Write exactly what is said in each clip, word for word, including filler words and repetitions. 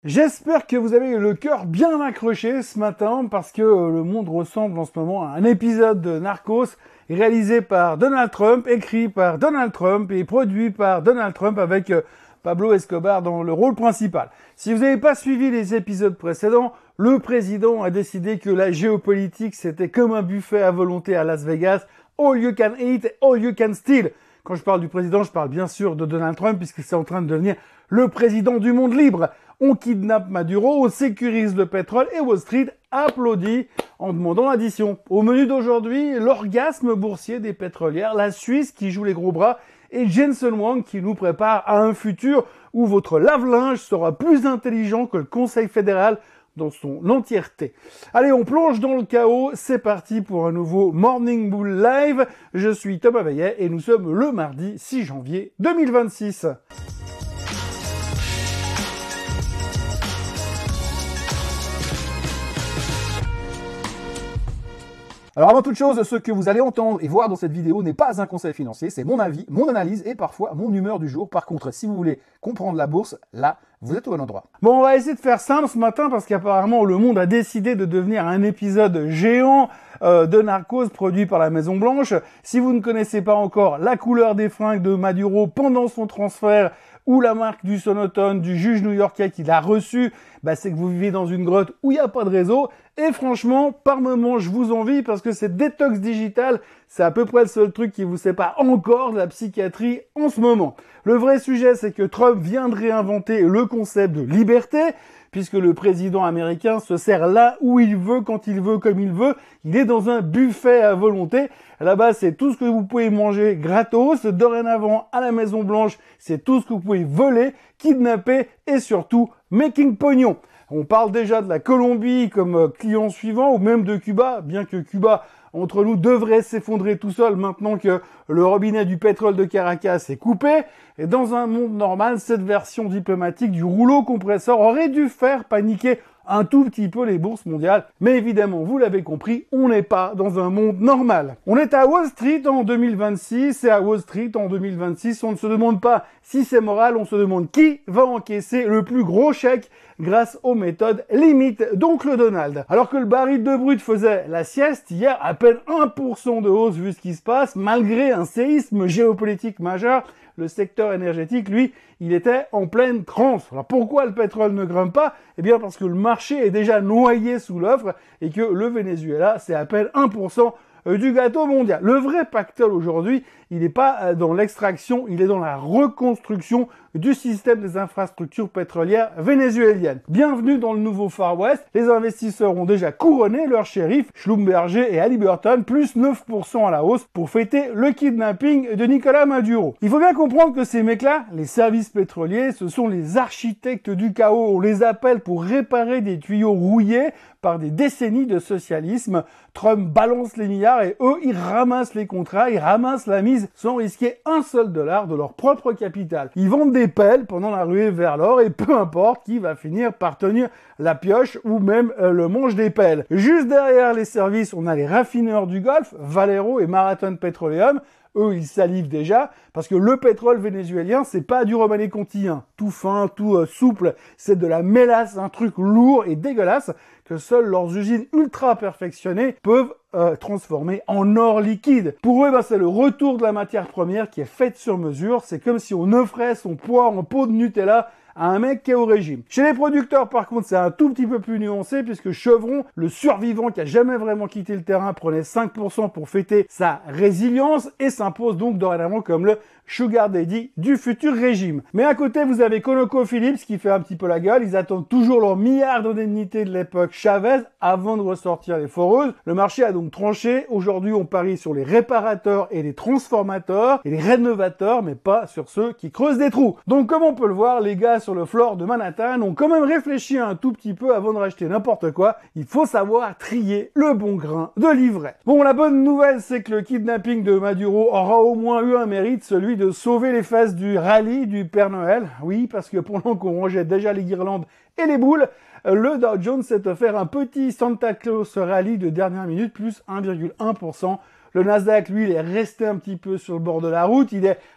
J'espère que vous avez eu le cœur bien accroché ce matin parce que le monde ressemble en ce moment à un épisode de Narcos réalisé par Donald Trump, écrit par Donald Trump et produit par Donald Trump avec Pablo Escobar dans le rôle principal. Si vous n'avez pas suivi les épisodes précédents, le président a décidé que la géopolitique c'était comme un buffet à volonté à Las Vegas, all you can eat, all you can steal. Quand je parle du président, je parle bien sûr de Donald Trump puisque c'est en train de devenir le président du monde libre. On kidnappe Maduro, on sécurise le pétrole et Wall Street applaudit en demandant l'addition. Au menu d'aujourd'hui, l'orgasme boursier des pétrolières, la Suisse qui joue les gros bras et Jensen Huang qui nous prépare à un futur où votre lave-linge sera plus intelligent que le Conseil fédéral dans son entièreté. Allez, on plonge dans le chaos, c'est parti pour un nouveau Morning Bull Live. Je suis Thomas Veillet et nous sommes le mardi six janvier deux mille vingt-six. Alors avant toute chose, ce que vous allez entendre et voir dans cette vidéo n'est pas un conseil financier, c'est mon avis, mon analyse et parfois mon humeur du jour. Par contre, si vous voulez comprendre la bourse, là, vous êtes au bon endroit. Bon, on va essayer de faire simple ce matin parce qu'apparemment le monde a décidé de devenir un épisode géant euh, de Narcos produit par la Maison Blanche. Si vous ne connaissez pas encore la couleur des fringues de Maduro pendant son transfert ou la marque du sonotone du juge new-yorkais qui l'a reçu, bah c'est que vous vivez dans une grotte où il n'y a pas de réseau. Et franchement, par moments, je vous envie parce que cette détox digitale, c'est à peu près le seul truc qui vous sépare encore de la psychiatrie en ce moment. Le vrai sujet, c'est que Trump vient de réinventer le concept de liberté, puisque le président américain se sert là où il veut, quand il veut, comme il veut. Il est dans un buffet à volonté. Là-bas, c'est tout ce que vous pouvez manger gratos. Dorénavant, à la Maison Blanche, c'est tout ce que vous pouvez voler, kidnapper et surtout making pognon. On parle déjà de la Colombie comme client suivant ou même de Cuba, bien que Cuba, entre nous, devrait s'effondrer tout seul maintenant que le robinet du pétrole de Caracas est coupé. Et dans un monde normal, cette version diplomatique du rouleau compresseur aurait dû faire paniquer un tout petit peu les bourses mondiales. Mais évidemment, vous l'avez compris, on n'est pas dans un monde normal. On est à Wall Street en deux mille vingt-six, et à Wall Street en deux mille vingt-six, on ne se demande pas si c'est moral, on se demande qui va encaisser le plus gros chèque grâce aux méthodes limite d'Oncle Donald. Alors que le baril de brut faisait la sieste, hier, à peine un pour cent de hausse vu ce qui se passe, malgré un séisme géopolitique majeur, le secteur énergétique, lui, il était en pleine transe. Alors pourquoi le pétrole ne grimpe pas? Eh bien parce que le marché est déjà noyé sous l'offre et que le Venezuela, c'est à peine un pour cent du gâteau mondial. Le vrai pactole aujourd'hui, il n'est pas dans l'extraction, il est dans la reconstruction du système des infrastructures pétrolières vénézuéliennes. Bienvenue dans le nouveau Far West. Les investisseurs ont déjà couronné leurs shérifs, Schlumberger et Halliburton, plus neuf pour cent à la hausse pour fêter le kidnapping de Nicolas Maduro. Il faut bien comprendre que ces mecs-là, les services pétroliers, ce sont les architectes du chaos. On les appelle pour réparer des tuyaux rouillés par des décennies de socialisme. Trump balance les milliards et eux, ils ramassent les contrats, ils ramassent la mise sans risquer un seul dollar de leur propre capital. Ils vendent des pelles pendant la ruée vers l'or et peu importe qui va finir par tenir la pioche ou même euh, le manche des pelles. Juste derrière les services, on a les raffineurs du Golfe, Valero et Marathon Petroleum. Eux, ils salivent déjà, parce que le pétrole vénézuélien, c'est pas du Romanée Conti, hein. Tout fin, tout euh, souple, c'est de la mélasse, un truc lourd et dégueulasse que seules leurs usines ultra perfectionnées peuvent euh, transformer en or liquide. Pour eux, ben, c'est le retour de la matière première qui est faite sur mesure. C'est comme si on offrait son poids en pot de Nutella à un mec qui est au régime. Chez les producteurs, par contre, c'est un tout petit peu plus nuancé puisque Chevron, le survivant qui a jamais vraiment quitté le terrain, prenait cinq pour cent pour fêter sa résilience et s'impose donc dorénavant comme le Sugar Daddy du futur régime. Mais à côté, vous avez ConocoPhillips qui fait un petit peu la gueule. Ils attendent toujours leurs milliards d'indemnités de l'époque Chavez avant de ressortir les foreuses. Le marché a donc tranché. Aujourd'hui, on parie sur les réparateurs et les transformateurs et les rénovateurs, mais pas sur ceux qui creusent des trous. Donc, comme on peut le voir, les gars sur le floor de Manhattan ont quand même réfléchi un tout petit peu avant de racheter n'importe quoi. Il faut savoir trier le bon grain de livret. Bon, la bonne nouvelle, c'est que le kidnapping de Maduro aura au moins eu un mérite, celui de sauver les fesses du rallye du Père Noël. Oui, parce que pendant qu'on rangeait déjà les guirlandes et les boules, le Dow Jones s'est offert un petit Santa Claus rallye de dernière minute, plus un virgule un pour cent. Le Nasdaq, lui, il est resté un petit peu sur le bord de la route. Il est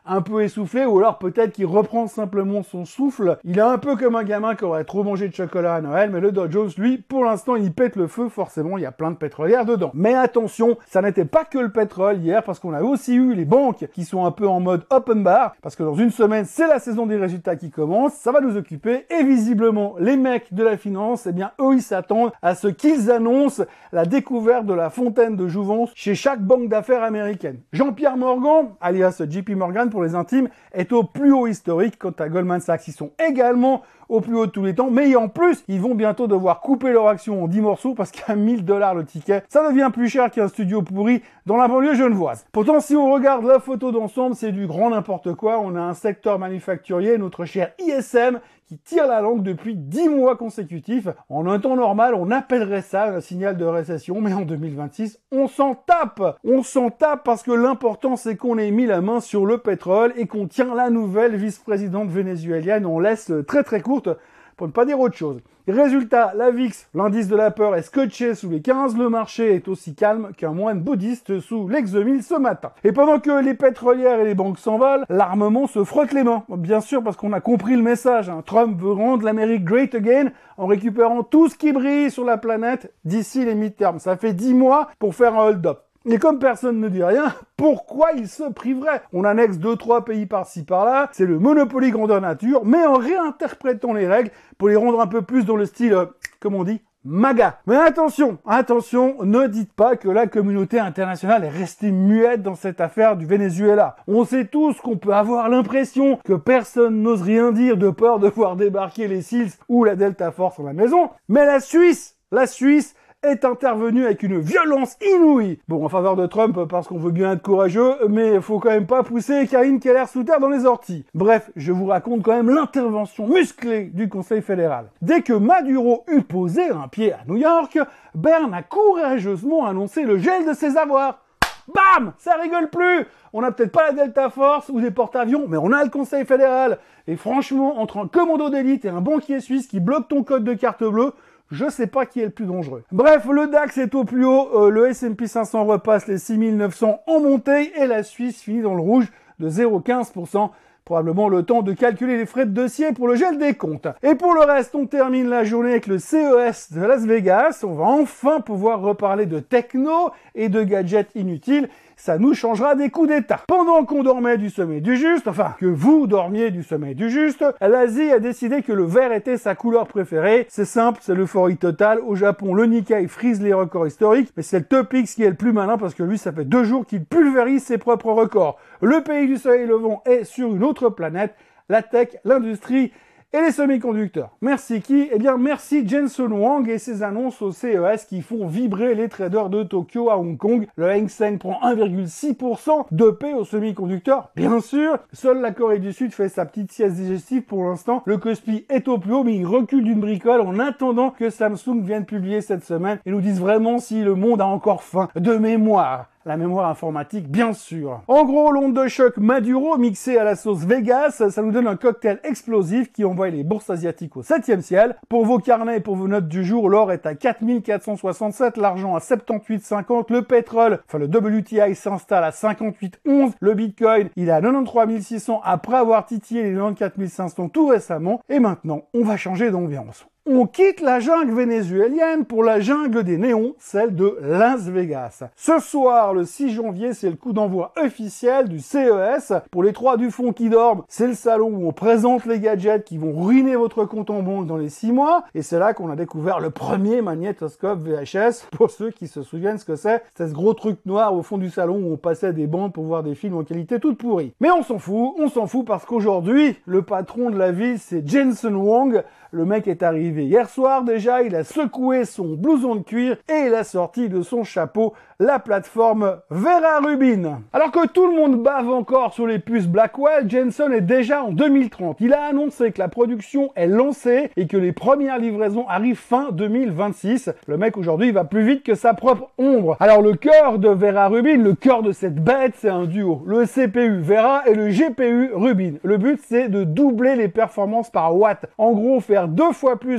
un peu essoufflé, ou alors peut-être qu'il reprend simplement son souffle. Il est un peu comme un gamin qui aurait trop mangé de chocolat à Noël, mais le Dow Jones, lui, pour l'instant, il pète le feu, forcément, il y a plein de pétrolières dedans. Mais attention, ça n'était pas que le pétrole hier, parce qu'on a aussi eu les banques qui sont un peu en mode open bar, parce que dans une semaine, c'est la saison des résultats qui commence, ça va nous occuper, et visiblement, les mecs de la finance, eh bien, eux, ils s'attendent à ce qu'ils annoncent la découverte de la fontaine de jouvence chez chaque banque d'affaires américaine. Jean-Pierre Morgan, alias J P Morgan pour les intimes, est au plus haut historique. Quant à Goldman Sachs, ils sont également au plus haut de tous les temps, mais en plus, ils vont bientôt devoir couper leur action en dix morceaux parce qu'à mille dollars le ticket, ça devient plus cher qu'un studio pourri dans la banlieue genevoise. Pourtant, si on regarde la photo d'ensemble, c'est du grand n'importe quoi. On a un secteur manufacturier, notre cher I S M, qui tire la langue depuis dix mois consécutifs. En un temps normal, on appellerait ça un signal de récession, mais en deux mille vingt-six, on s'en tape. On s'en tape parce que l'important, c'est qu'on ait mis la main sur le pétrole et qu'on tient la nouvelle vice-présidente vénézuélienne. On laisse très très courte pour ne pas dire autre chose. Résultat, la V I X, l'indice de la peur, est scotché sous les quinze. Le marché est aussi calme qu'un moine bouddhiste sous l'exomile ce matin. Et pendant que les pétrolières et les banques s'envolent, l'armement se frotte les mains. Bien sûr, parce qu'on a compris le message. Hein. Trump veut rendre l'Amérique great again en récupérant tout ce qui brille sur la planète d'ici les midterms. Ça fait dix mois pour faire un hold-up. Et comme personne ne dit rien, pourquoi il se priverait? On annexe deux, trois pays par-ci, par-là, c'est le Monopoly grandeur nature, mais en réinterprétant les règles pour les rendre un peu plus dans le style, euh, comme on dit, MAGA. Mais attention, attention, ne dites pas que la communauté internationale est restée muette dans cette affaire du Venezuela. On sait tous qu'on peut avoir l'impression que personne n'ose rien dire de peur de voir débarquer les SEALs ou la Delta Force dans la maison, mais la Suisse, la Suisse, est intervenu avec une violence inouïe. Bon, en faveur de Trump, parce qu'on veut bien être courageux, mais faut quand même pas pousser Karine Keller sous terre dans les orties. Bref, je vous raconte quand même l'intervention musclée du Conseil fédéral. Dès que Maduro eut posé un pied à New York, Berne a courageusement annoncé le gel de ses avoirs. Bam! Ça rigole plus! On n'a peut-être pas la Delta Force ou des porte-avions, mais on a le Conseil fédéral. Et franchement, entre un commando d'élite et un banquier suisse qui bloque ton code de carte bleue, je sais pas qui est le plus dangereux. Bref, le DAX est au plus haut, euh, le S and P cinq cents repasse les six mille neuf cents en montée et la Suisse finit dans le rouge de zéro virgule quinze pour cent. Probablement le temps de calculer les frais de dossier pour le gel des comptes. Et pour le reste, on termine la journée avec le C E S de Las Vegas. On va enfin pouvoir reparler de techno et de gadgets inutiles. Ça nous changera des coups d'état. Pendant qu'on dormait du sommeil du juste, enfin, que vous dormiez du sommeil du juste, l'Asie a décidé que le vert était sa couleur préférée. C'est simple, c'est l'euphorie totale. Au Japon, le Nikkei frise les records historiques, mais c'est le Topix qui est le plus malin parce que lui, ça fait deux jours qu'il pulvérise ses propres records. Le pays du soleil levant est sur une autre planète, la tech, l'industrie et les semi-conducteurs. Merci qui? Eh bien, merci Jensen Huang et ses annonces au C E S qui font vibrer les traders de Tokyo à Hong Kong. Le Hang Seng prend un virgule six pour cent de paix aux semi-conducteurs. Bien sûr, seule la Corée du Sud fait sa petite sieste digestive pour l'instant. Le Kospi est au plus haut, mais il recule d'une bricole en attendant que Samsung vienne publier cette semaine et nous dise vraiment si le monde a encore faim de mémoire. La mémoire informatique, bien sûr. En gros, l'onde de choc Maduro mixée à la sauce Vegas, ça nous donne un cocktail explosif qui envoie les bourses asiatiques au septième ciel. Pour vos carnets et pour vos notes du jour, l'or est à quatre mille quatre cent soixante-sept, l'argent à soixante-dix-huit virgule cinquante, le pétrole, enfin le W T I s'installe à cinquante-huit virgule onze, le bitcoin, il est à quatre-vingt-treize mille six cents après avoir titillé les quatre-vingt-quatorze mille cinq cents tout récemment. Et maintenant, on va changer d'ambiance. On quitte la jungle vénézuélienne pour la jungle des néons, celle de Las Vegas. Ce soir, le six janvier, c'est le coup d'envoi officiel du C E S. Pour les trois du fond qui dorment, c'est le salon où on présente les gadgets qui vont ruiner votre compte en banque dans les six mois. Et c'est là qu'on a découvert le premier magnétoscope V H S. Pour ceux qui se souviennent ce que c'est, c'est ce gros truc noir au fond du salon où on passait des bandes pour voir des films en qualité toute pourrie. Mais on s'en fout, on s'en fout parce qu'aujourd'hui, le patron de la ville, c'est Jensen Huang. Le mec est arrivé hier soir déjà, il a secoué son blouson de cuir et il a sorti de son chapeau la plateforme Vera Rubin. Alors que tout le monde bave encore sur les puces Blackwell, Jensen est déjà en deux mille trente. Il a annoncé que la production est lancée et que les premières livraisons arrivent fin deux mille vingt-six. Le mec aujourd'hui va plus vite que sa propre ombre. Alors le cœur de Vera Rubin, le cœur de cette bête, c'est un duo. Le C P U Vera et le G P U Rubin. Le but c'est de doubler les performances par watt. En gros, faire deux fois plus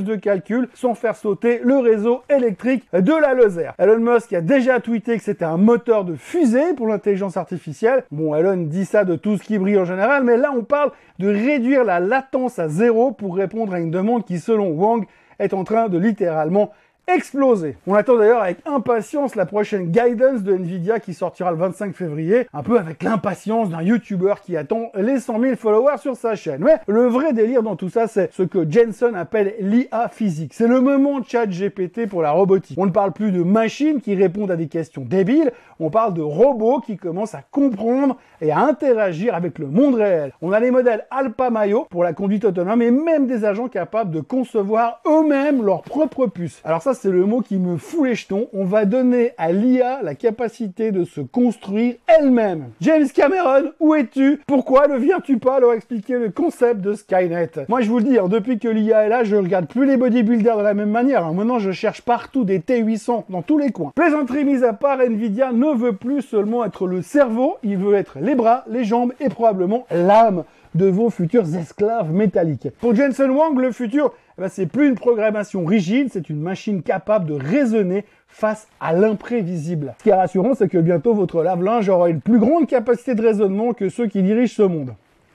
de calcul sans faire sauter le réseau électrique de la Lozère. Elon Musk a déjà tweeté que c'était un moteur de fusée pour l'intelligence artificielle. Bon, Elon dit ça de tout ce qui brille en général, mais là on parle de réduire la latence à zéro pour répondre à une demande qui, selon Wang, est en train de littéralement exploser. On attend d'ailleurs avec impatience la prochaine guidance de Nvidia qui sortira le vingt-cinq février, un peu avec l'impatience d'un YouTuber qui attend les cent mille followers sur sa chaîne. Mais le vrai délire dans tout ça, c'est ce que Jensen appelle l'I A physique. C'est le moment ChatGPT pour la robotique. On ne parle plus de machines qui répondent à des questions débiles, on parle de robots qui commencent à comprendre et à interagir avec le monde réel. On a les modèles Alpha Mayo pour la conduite autonome et même des agents capables de concevoir eux-mêmes leurs propres puces. Alors ça, c'est le mot qui me fout les jetons. On va donner à l'I A la capacité de se construire elle-même. James Cameron, où es-tu? Pourquoi ne viens-tu pas leur expliquer le concept de Skynet? Moi, je vous le dis, hein, depuis que l'I A est là, je regarde plus les bodybuilders de la même manière. Hein. Maintenant, je cherche partout des T huit cents dans tous les coins. Plaisanterie mise à part, Nvidia ne veut plus seulement être le cerveau, il veut être les bras, les jambes et probablement l'âme de vos futurs esclaves métalliques. Pour Jensen Huang, le futur, eh ben, c'est plus une programmation rigide, c'est une machine capable de raisonner face à l'imprévisible. Ce qui est rassurant, c'est que bientôt votre lave-linge aura une plus grande capacité de raisonnement que ceux qui dirigent ce monde.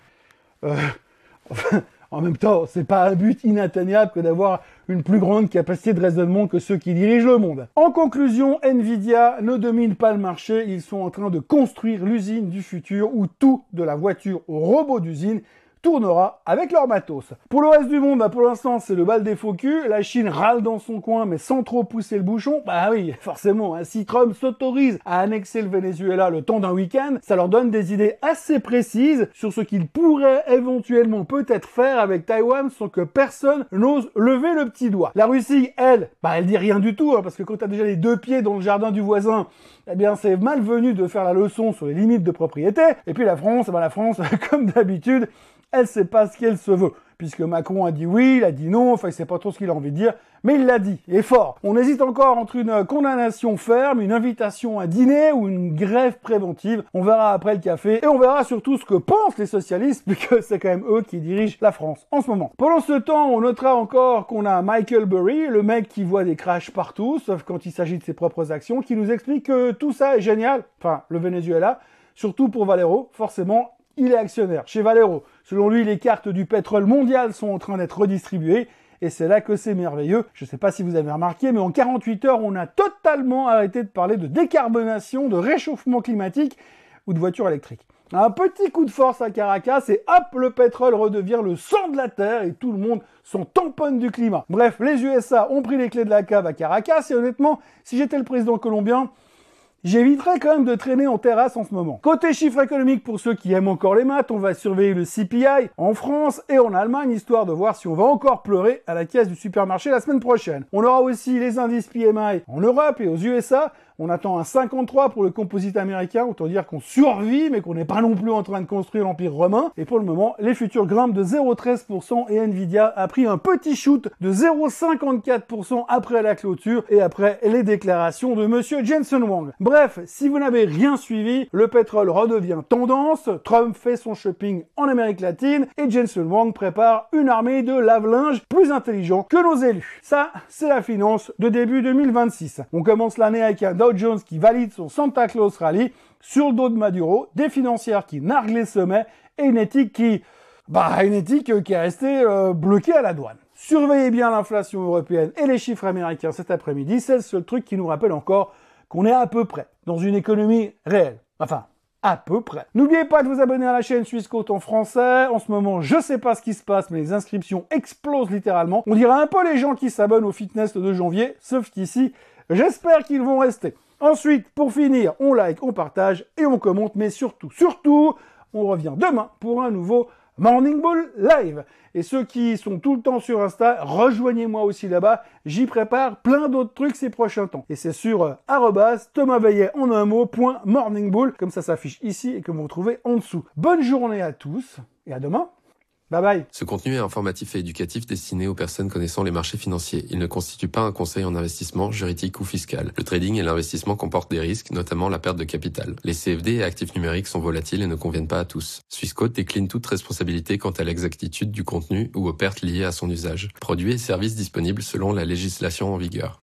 Euh, enfin, en même temps, c'est pas un but inatteignable que d'avoir une plus grande capacité de raisonnement que ceux qui dirigent le monde. En conclusion, Nvidia ne domine pas le marché, ils sont en train de construire l'usine du futur où tout, de la voiture au robot d'usine, tournera avec leur matos. Pour le reste du monde, bah pour l'instant, c'est le bal des faux culs. La Chine râle dans son coin, mais sans trop pousser le bouchon. Bah oui, forcément, hein, si Trump s'autorise à annexer le Venezuela le temps d'un week-end, ça leur donne des idées assez précises sur ce qu'ils pourraient éventuellement peut-être faire avec Taïwan sans que personne n'ose lever le petit doigt. La Russie, elle, bah elle dit rien du tout, hein, parce que quand t'as déjà les deux pieds dans le jardin du voisin, eh bien c'est malvenu de faire la leçon sur les limites de propriété. Et puis la France, bah la France, comme d'habitude, elle sait pas ce qu'elle se veut. Puisque Macron a dit oui, il a dit non, enfin il sait pas trop ce qu'il a envie de dire, mais il l'a dit, et fort. On hésite encore entre une condamnation ferme, une invitation à dîner ou une grève préventive. On verra après le café, et on verra surtout ce que pensent les socialistes, puisque c'est quand même eux qui dirigent la France en ce moment. Pendant ce temps, on notera encore qu'on a Michael Burry, le mec qui voit des crashs partout, sauf quand il s'agit de ses propres actions, qui nous explique que tout ça est génial, enfin le Venezuela, surtout pour Valero, forcément, il est actionnaire chez Valero. Selon lui, les cartes du pétrole mondial sont en train d'être redistribuées et c'est là que c'est merveilleux. Je ne sais pas si vous avez remarqué, mais en quarante-huit heures, on a totalement arrêté de parler de décarbonation, de réchauffement climatique ou de voitures électriques. Un petit coup de force à Caracas et hop, le pétrole redevient le sang de la terre et tout le monde s'en tamponne du climat. Bref, les U S A ont pris les clés de la cave à Caracas et honnêtement, si j'étais le président colombien, j'éviterais quand même de traîner en terrasse en ce moment. Côté chiffres économiques, pour ceux qui aiment encore les maths, on va surveiller le C P I en France et en Allemagne, histoire de voir si on va encore pleurer à la caisse du supermarché la semaine prochaine. On aura aussi les indices P M I en Europe et aux U S A. On attend un cinquante-trois pour le composite américain, autant dire qu'on survit, mais qu'on n'est pas non plus en train de construire l'Empire romain. Et pour le moment, les futurs grimpent de zéro virgule treize pour cent et Nvidia a pris un petit shoot de zéro virgule cinquante-quatre pour cent après la clôture et après les déclarations de monsieur Jensen Huang. Bref, si vous n'avez rien suivi, le pétrole redevient tendance, Trump fait son shopping en Amérique latine et Jensen Huang prépare une armée de lave-linge plus intelligents que nos élus. Ça, c'est la finance de début deux mille vingt-six. On commence l'année avec un Dow Jones qui valide son Santa Claus Rally sur le dos de Maduro, des financières qui narguent les sommets et une éthique qui, bah, une éthique qui est restée euh, bloquée à la douane. Surveillez bien l'inflation européenne et les chiffres américains cet après-midi, c'est le seul truc qui nous rappelle encore qu'on est à peu près dans une économie réelle. Enfin, à peu près. N'oubliez pas de vous abonner à la chaîne Suisse Côte en français. En ce moment, je sais pas ce qui se passe, mais les inscriptions explosent littéralement. On dirait un peu les gens qui s'abonnent au fitness de janvier, sauf qu'ici, j'espère qu'ils vont rester. Ensuite, pour finir, on like, on partage et on commente, mais surtout, surtout, on revient demain pour un nouveau Morning Bull Live. Et ceux qui sont tout le temps sur Insta, rejoignez-moi aussi là-bas. J'y prépare plein d'autres trucs ces prochains temps. Et c'est sur euh, arrobase Thomas Veillet en un mot, point Morning Bull, comme ça s'affiche ici et que vous retrouvez en dessous. Bonne journée à tous et à demain. Bye bye. Ce contenu est informatif et éducatif destiné aux personnes connaissant les marchés financiers. Il ne constitue pas un conseil en investissement, juridique ou fiscal. Le trading et l'investissement comportent des risques, notamment la perte de capital. Les C F D et actifs numériques sont volatiles et ne conviennent pas à tous. Swissquote décline toute responsabilité quant à l'exactitude du contenu ou aux pertes liées à son usage. Produits et services disponibles selon la législation en vigueur.